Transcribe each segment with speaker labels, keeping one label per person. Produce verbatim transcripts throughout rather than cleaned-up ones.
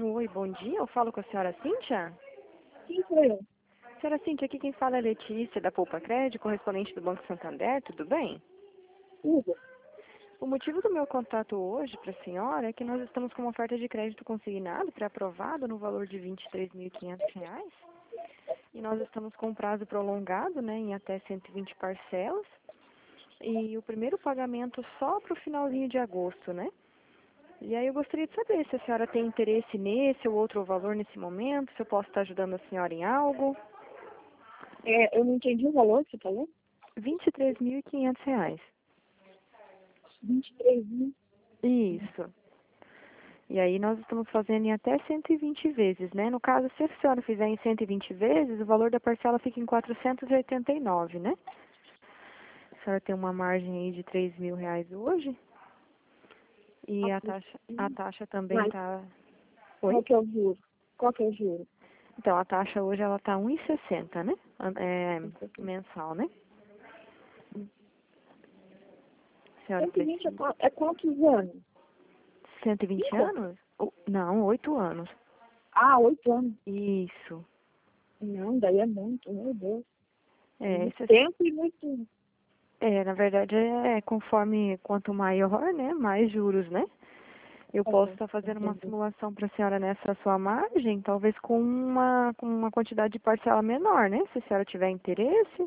Speaker 1: Oi, bom dia. Eu falo com a senhora Cíntia?
Speaker 2: Sim, sou eu.
Speaker 1: Senhora Cíntia, aqui quem fala é Letícia, da Poupa Crédito, correspondente do Banco Santander, tudo bem?
Speaker 2: Tudo.
Speaker 1: O motivo do meu contato hoje para a senhora é que nós estamos com uma oferta de crédito consignado pré-aprovado no valor de vinte e três mil e quinhentos reais. E nós estamos com um prazo prolongado, né, em até cento e vinte parcelas. E o primeiro pagamento só para o finalzinho de agosto, né? E aí eu gostaria de saber se a senhora tem interesse nesse ou outro valor nesse momento, se eu posso estar ajudando a senhora em algo.
Speaker 2: É, eu não entendi o valor que você falou.
Speaker 1: vinte e três mil e quinhentos reais.
Speaker 2: vinte e três mil.
Speaker 1: Isso. E aí nós estamos fazendo em até cento e vinte vezes, né? No caso, se a senhora fizer em cento e vinte vezes, o valor da parcela fica em quatrocentos e oitenta e nove, né? A senhora tem uma margem aí de três mil reais hoje. E a taxa, a taxa também
Speaker 2: Mas
Speaker 1: está... Oi?
Speaker 2: qual que é o juro? Qual que é o juro?
Speaker 1: Então, a taxa hoje ela está um e sessenta, né? É, mensal, né? A senhora
Speaker 2: cento e vinte é,
Speaker 1: precisa...
Speaker 2: qua- é quantos anos?
Speaker 1: cento e vinte
Speaker 2: Cinco?
Speaker 1: anos? Oh, não, oito anos.
Speaker 2: Ah, oito anos.
Speaker 1: Isso.
Speaker 2: Não, daí é muito, meu Deus.
Speaker 1: É,
Speaker 2: Muito
Speaker 1: esse,
Speaker 2: tempo e muito...
Speaker 1: é, na verdade, é conforme quanto maior, né? Mais juros, né? Eu posso
Speaker 2: Uhum,
Speaker 1: estar fazendo uma
Speaker 2: entendi.
Speaker 1: simulação para a senhora nessa sua margem, talvez com uma, com uma quantidade de parcela menor, né? Se a senhora tiver interesse.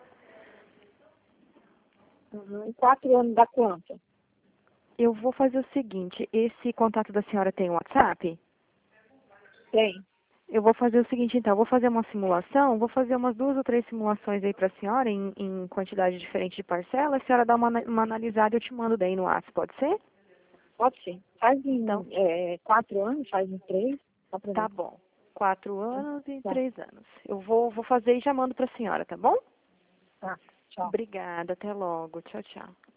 Speaker 2: Uhum. E quatro anos dá quanto?
Speaker 1: Eu vou fazer o seguinte, esse contato da senhora tem WhatsApp?
Speaker 2: Tem.
Speaker 1: Eu vou fazer o seguinte, então, eu vou fazer uma simulação, vou fazer umas duas ou três simulações aí para a senhora em, em quantidade diferente de parcela, a senhora dá uma, uma analisada e eu te mando daí no WhatsApp, pode ser?
Speaker 2: Pode ser. Faz
Speaker 1: Então,
Speaker 2: em é, quatro anos, faz em três. Dá pra
Speaker 1: tá
Speaker 2: ver.
Speaker 1: bom. Quatro
Speaker 2: Tá.
Speaker 1: anos e
Speaker 2: Tá.
Speaker 1: três anos. Eu vou, vou fazer e já mando para a senhora, tá bom?
Speaker 2: Tá. Tchau.
Speaker 1: Obrigada, até logo. Tchau, tchau.